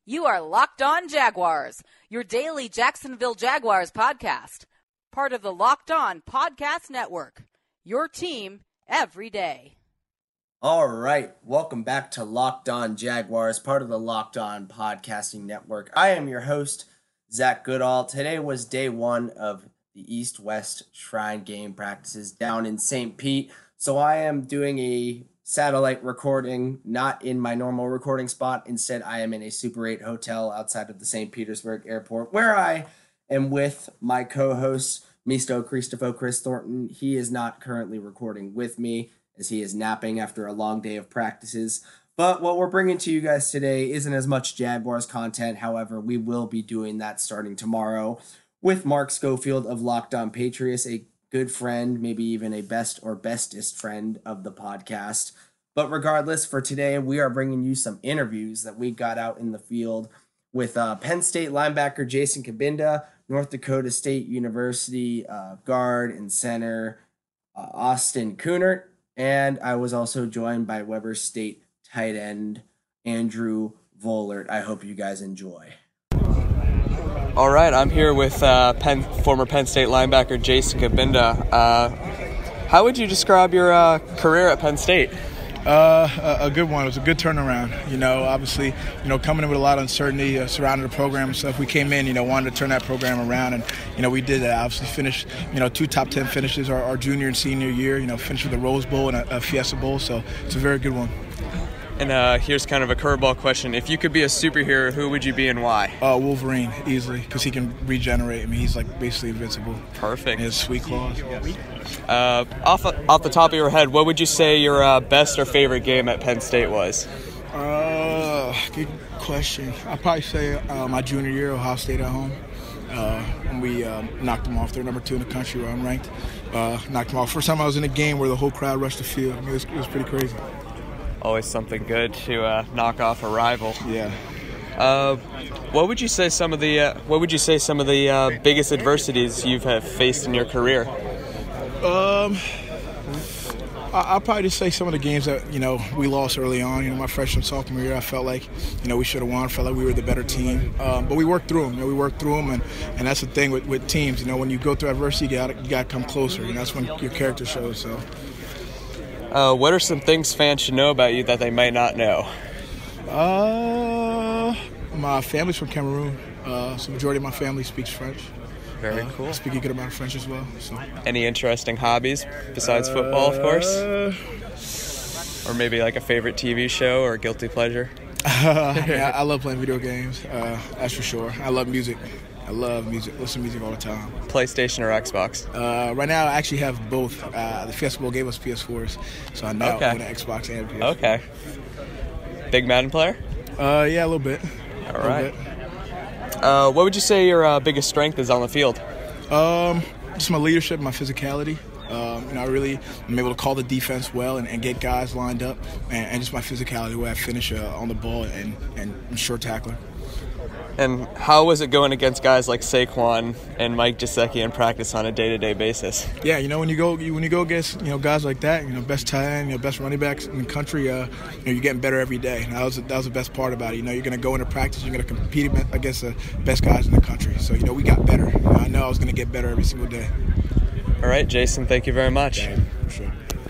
You are Locked On Jaguars, your daily Jacksonville Jaguars podcast. Part of the Locked On Podcast Network, your team every day. All right, welcome back to Locked On Jaguars, part of the Locked On Podcasting Network. I am your host, Zach Goodall. Today was day one of the East-West Shrine game practices down in St. Pete, so I am doing a satellite recording, not in my normal recording spot. Instead, I am in a Super 8 hotel outside of the St. Petersburg airport, where I am with my co-host, Misto Christopher Chris Thornton. He is not currently recording with me, as he is napping after a long day of practices. But what we're bringing to you guys today isn't as much Jaguars content. However, we will be doing that starting tomorrow with Mark Schofield of Locked On Patriots, a good friend, maybe even a best or bestest friend of the podcast. But regardless, for today, we are bringing you some interviews that we got out in the field with Penn State linebacker Jason Cabinda, North Dakota State University guard and center Austin Kunert, and I was also joined by Weber State tight end Andrew Vollert. I hope you guys enjoy. All right, I'm here with former Penn State linebacker Jason Cabinda. How would you describe your career at Penn State? A good one. It was a good turnaround. Obviously, coming in with a lot of uncertainty surrounding the program and stuff. We came in, wanted to turn that program around, and we did that. Obviously, finished, 2 top 10 finishes our junior and senior year. Finished with a Rose Bowl and a Fiesta Bowl. So it's a very good one. And here's kind of a curveball question. If you could be a superhero, who would you be and why? Wolverine, easily, because he can regenerate. I mean, he's like basically invincible. Perfect. He has sweet claws. Off the top of your head, what would you say your best or favorite game at Penn State was? Good question. I'd probably say my junior year, Ohio State at home. And we knocked them off. They're number 2 in the country where I'm ranked. Knocked them off. First time I was in a game where the whole crowd rushed the field. I mean, it was pretty crazy. Always something good to knock off a rival. Yeah. What would you say some of the biggest adversities you've faced in your career? I'll probably just say some of the games that we lost early on. My freshman sophomore year, I felt like we should have won. I felt like we were the better team, but we worked through them. We worked through them, and that's the thing with teams. When you go through adversity, you got to come closer, and that's when your character shows. So. What are some things fans should know about you that they might not know? My family's from Cameroon, so the majority of my family speaks French. Very cool. I speak a good amount of French as well. So. Any interesting hobbies besides football, of course? Or maybe like a favorite TV show or guilty pleasure? Yeah, I love playing video games, that's for sure. I love music. I love music. Listen to music all the time. PlayStation or Xbox? Right now, I actually have both. The Fiesta Bowl gave us PS4s, so I now own an Xbox and PS4. Okay. Big Madden player? Yeah, a little bit. All right. What would you say your biggest strength is on the field? Just my leadership, my physicality. I'm able to call the defense well and get guys lined up, and just my physicality, the way I finish on the ball and short tackler. And how was it going against guys like Saquon and Mike Gesicki in practice on a day-to-day basis? Yeah, when you go against guys like that, best tight end, best running backs in the country, you're getting better every day. And that was the best part about it. You're going to go into practice, you're going to compete against the best guys in the country. So we got better. I know I was going to get better every single day. All right, Jason, thank you very much. Yeah, for sure.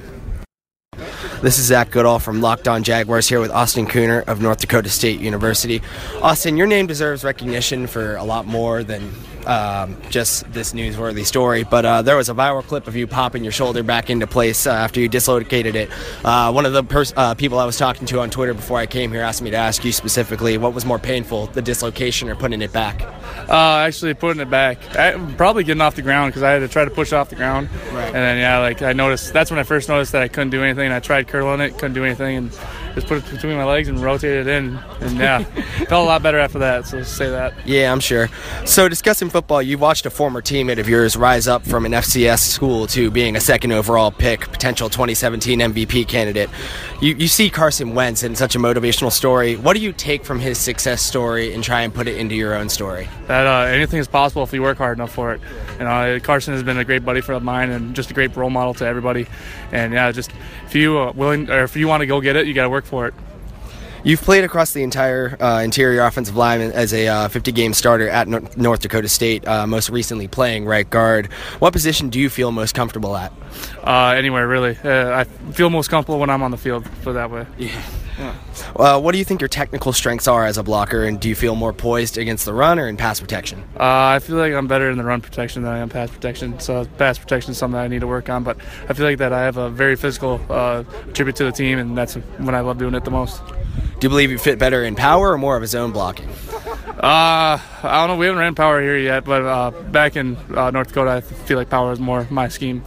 This is Zach Goodall from Locked On Jaguars here with Austin Kunert of North Dakota State University. Austin, your name deserves recognition for a lot more than just this newsworthy story, but there was a viral clip of you popping your shoulder back into place after you dislocated it. One of the people I was talking to on Twitter before I came here asked me to ask you specifically, what was more painful, the dislocation or putting it back? Actually putting it back. Probably getting off the ground because I had to try to push off the ground. Right. And then, I noticed, that's when I first noticed that I couldn't do anything. I tried curling it, couldn't do anything, and just put it between my legs and rotated it in. And, felt a lot better after that, so let's say that. Yeah, I'm sure. So discussing football, you watched a former teammate of yours rise up from an FCS school to being a second overall pick, potential 2017 MVP candidate. You see Carson Wentz in such a motivational story. What do you take from his success story and try and put it into your own story? That anything is possible if you work hard enough for it. Carson has been a great buddy of mine and just a great role model to everybody. And just if you want to go get it, you got to work for it. You've played across the entire interior offensive line as a 50-game starter at North Dakota State, most recently playing right guard. What position do you feel most comfortable at? Anywhere, really. I feel most comfortable when I'm on the field, put it that way. Yeah. What do you think your technical strengths are as a blocker, and do you feel more poised against the run or in pass protection? I feel like I'm better in the run protection than I am pass protection, so pass protection is something I need to work on, but I feel like that I have a very physical tribute to the team, and that's when I love doing it the most. Do you believe you fit better in power or more of a zone blocking? I don't know. We haven't ran power here yet, but back in North Dakota, I feel like power is more my scheme.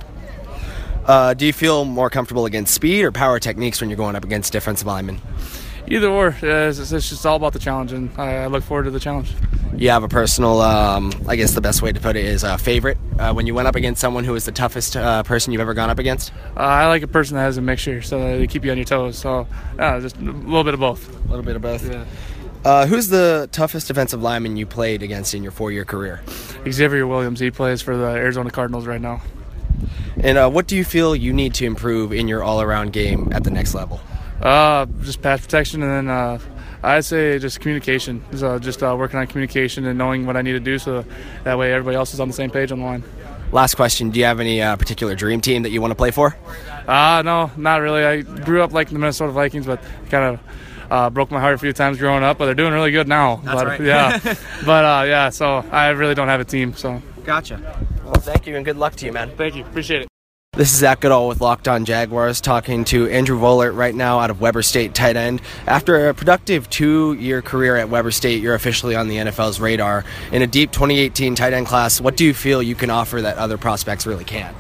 Do you feel more comfortable against speed or power techniques when you're going up against defensive linemen? Either or. It's just all about the challenge, and I look forward to the challenge. You have a personal, I guess the best way to put it is favorite when you went up against someone who was the toughest person you've ever gone up against? I like a person that has a mixture, so they keep you on your toes. So just a little bit of both. A little bit of both. Yeah. Who's the toughest defensive lineman you played against in your 4-year career? Xavier Williams. He plays for the Arizona Cardinals right now. And what do you feel you need to improve in your all-around game at the next level? Just pass protection, and then I'd say just communication. So just working on communication and knowing what I need to do, so that way everybody else is on the same page on the line. Last question, do you have any particular dream team that you want to play for? No, not really. I grew up like the Minnesota Vikings, but kind of broke my heart a few times growing up, but they're doing really good now. That's right. Yeah. But so I really don't have a team. So. Gotcha. Well, thank you and good luck to you, man. Thank you. Appreciate it. This is Zach Goodall with Locked On Jaguars talking to Andrew Vollert right now out of Weber State, tight end. After a productive 2-year career at Weber State, you're officially on the NFL's radar. In a deep 2018 tight end class, what do you feel you can offer that other prospects really can't?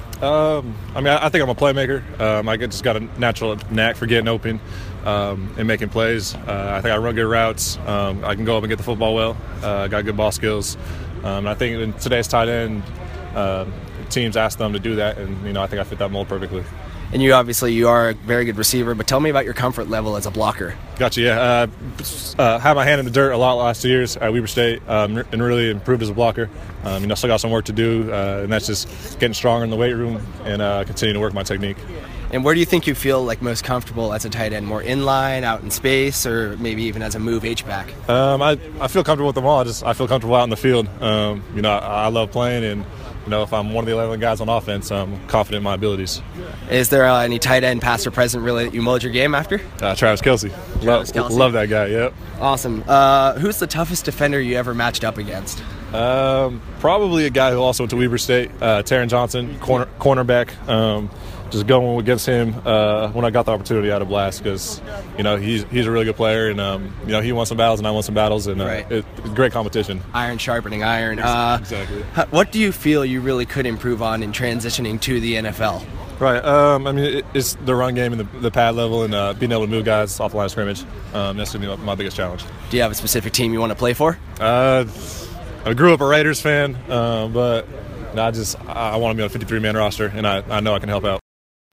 I think I'm a playmaker. I just got a natural knack for getting open and making plays. I think I run good routes. I can go up and get the football well. Got good ball skills. I think in today's tight end, teams ask them to do that, and I think I fit that mold perfectly. And you are a very good receiver, but tell me about your comfort level as a blocker. Gotcha, yeah. Had my hand in the dirt a lot last 2 years at Weber State and really improved as a blocker. Still got some work to do, and that's just getting stronger in the weight room and continuing to work my technique. And where do you think you feel like most comfortable as a tight end? More inline, out in space, or maybe even as a move H-back? I feel comfortable with them all. I feel comfortable out in the field. I love playing, and if I'm one of the 11 guys on offense, I'm confident in my abilities. Is there any tight end, past or present, really that you mold your game after? Travis Kelce. Love that guy, yep. Awesome. Who's the toughest defender you ever matched up against? Probably a guy who also went to Weber State, Taron Johnson, cornerback. Just going against him when I got the opportunity out of Blast because, he's a really good player and, he won some battles and I won some battles and right. It's great competition. Iron sharpening iron. Exactly. What do you feel you really could improve on in transitioning to the NFL? Right. It's the run game and the pad level and being able to move guys off the line of scrimmage. That's going to be my biggest challenge. Do you have a specific team you want to play for? I grew up a Raiders fan, but I want to be on a 53-man roster, and I know I can help out.